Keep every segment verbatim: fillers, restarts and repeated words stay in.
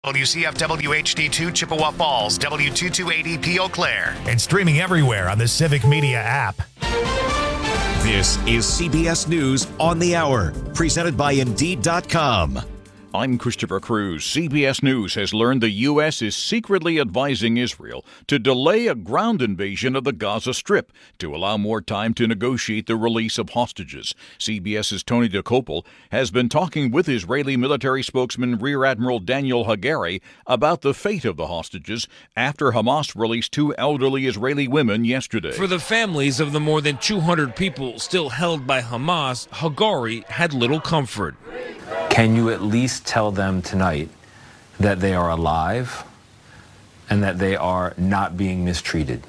W C F W H D two Chippewa Falls, W two two eight E P Eau Claire, and streaming everywhere on the Civic Media app. This is C B S News on the Hour, presented by Indeed dot com. I'm Christopher Cruz. C B S News has learned the U S is secretly advising Israel to delay a ground invasion of the Gaza Strip to allow more time to negotiate the release of hostages. CBS's Tony Dokoupil has been talking with Israeli military spokesman Rear Admiral Daniel Hagari about the fate of the hostages after Hamas released two elderly Israeli women yesterday. For the families of the more than two hundred people still held by Hamas, Hagari had little comfort. Can you at least tell them tonight that they are alive and that they are not being mistreated?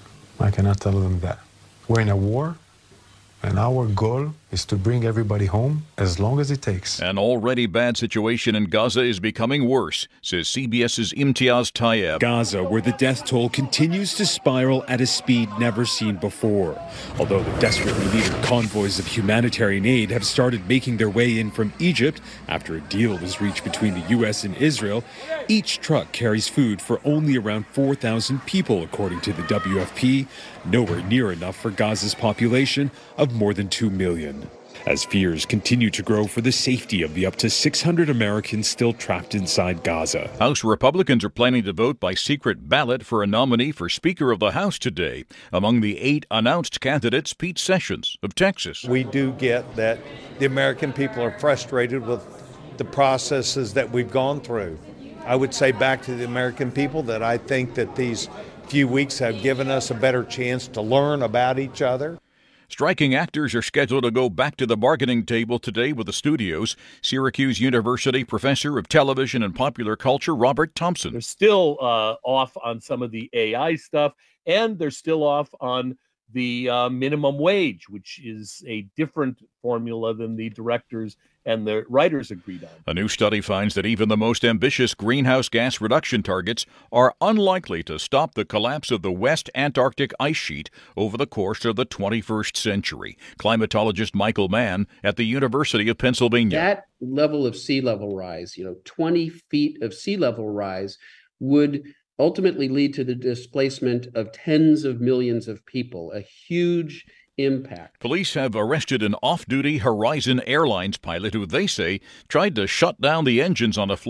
I cannot tell them that. We're in a war, and our goal is to bring everybody home as long as it takes. An already bad situation in Gaza is becoming worse, says CBS's Imtiaz Tayeb. Gaza, where the death toll continues to spiral at a speed never seen before. Although the desperately needed convoys of humanitarian aid have started making their way in from Egypt after a deal was reached between the U S and Israel, each truck carries food for only around four thousand people, according to the W F P, nowhere near enough for Gaza's population of more than two million. As fears continue to grow for the safety of the up to six hundred Americans still trapped inside Gaza. House Republicans are planning to vote by secret ballot for a nominee for Speaker of the House today. Among the eight announced candidates, Pete Sessions of Texas. We do get that the American people are frustrated with the processes that we've gone through. I would say back to the American people that I think that these few weeks have given us a better chance to learn about each other. Striking actors are scheduled to go back to the bargaining table today with the studios. Syracuse University professor of television and popular culture, Robert Thompson. They're still uh, off on some of the A I stuff, and they're still off on the uh, minimum wage, which is a different formula than the directors and the writers agreed on. A new study finds that even the most ambitious greenhouse gas reduction targets are unlikely to stop the collapse of the West Antarctic ice sheet over the course of the twenty-first century. Climatologist Michael Mann at the University of Pennsylvania. That level of sea level rise, you know, twenty feet of sea level rise would ultimately lead to the displacement of tens of millions of people, a huge impact. Police have arrested an off-duty Horizon Airlines pilot who they say tried to shut down the engines on a flight